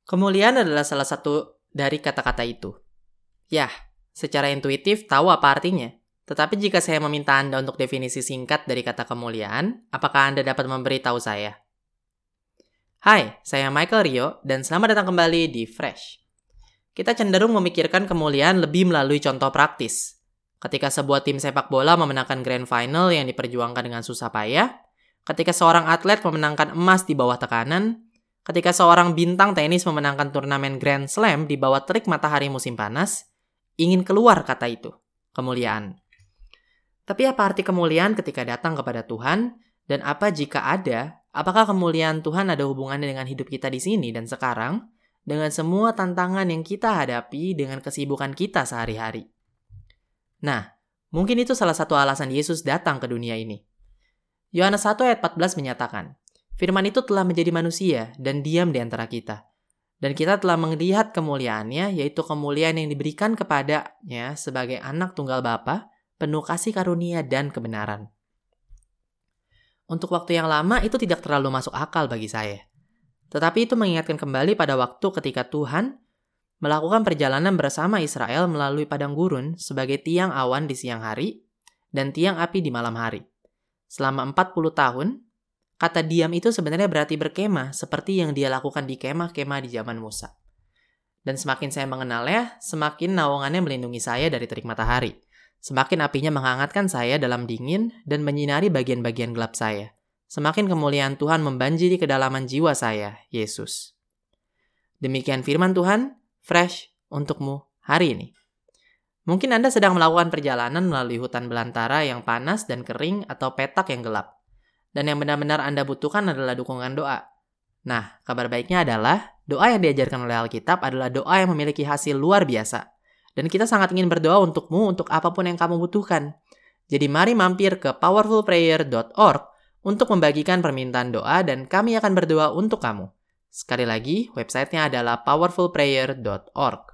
Kemuliaan adalah salah satu dari kata-kata itu. Yah, secara intuitif tahu apa artinya. Tetapi jika saya meminta Anda untuk definisi singkat dari kata kemuliaan, apakah Anda dapat memberitahu saya? Hai, saya Michael Rio, dan selamat datang kembali di Fresh. Kita cenderung memikirkan kemuliaan lebih melalui contoh praktis. Ketika sebuah tim sepak bola memenangkan grand final yang diperjuangkan dengan susah payah, ketika seorang atlet memenangkan emas di bawah tekanan, ketika seorang bintang tenis memenangkan turnamen Grand Slam di bawah terik matahari musim panas, ingin keluar kata itu, kemuliaan. Tapi apa arti kemuliaan ketika datang kepada Tuhan? Dan apa jika ada, apakah kemuliaan Tuhan ada hubungannya dengan hidup kita di sini dan sekarang? Dengan semua tantangan yang kita hadapi dengan kesibukan kita sehari-hari. Nah, mungkin itu salah satu alasan Yesus datang ke dunia ini. Yohanes 1 ayat 14 menyatakan, Firman itu telah menjadi manusia dan diam di antara kita. Dan kita telah melihat kemuliaannya, yaitu kemuliaan yang diberikan kepadanya sebagai anak tunggal Bapa, penuh kasih karunia dan kebenaran. Untuk waktu yang lama itu tidak terlalu masuk akal bagi saya. Tetapi itu mengingatkan kembali pada waktu ketika Tuhan melakukan perjalanan bersama Israel melalui padang gurun sebagai tiang awan di siang hari dan tiang api di malam hari. Selama 40 tahun, kata diam itu sebenarnya berarti berkemah seperti yang dia lakukan di kemah-kemah di zaman Musa. Dan semakin saya mengenalnya, semakin naungannya melindungi saya dari terik matahari. Semakin apinya menghangatkan saya dalam dingin dan menyinari bagian-bagian gelap saya. Semakin kemuliaan Tuhan membanjiri kedalaman jiwa saya, Yesus. Demikian firman Tuhan, fresh untukmu hari ini. Mungkin Anda sedang melakukan perjalanan melalui hutan belantara yang panas dan kering atau petak yang gelap. Dan yang benar-benar Anda butuhkan adalah dukungan doa. Nah, kabar baiknya adalah doa yang diajarkan oleh Alkitab adalah doa yang memiliki hasil luar biasa. Dan kita sangat ingin berdoa untukmu untuk apapun yang kamu butuhkan. Jadi mari mampir ke powerfulprayer.org untuk membagikan permintaan doa dan kami akan berdoa untuk kamu. Sekali lagi, websitenya adalah powerfulprayer.org.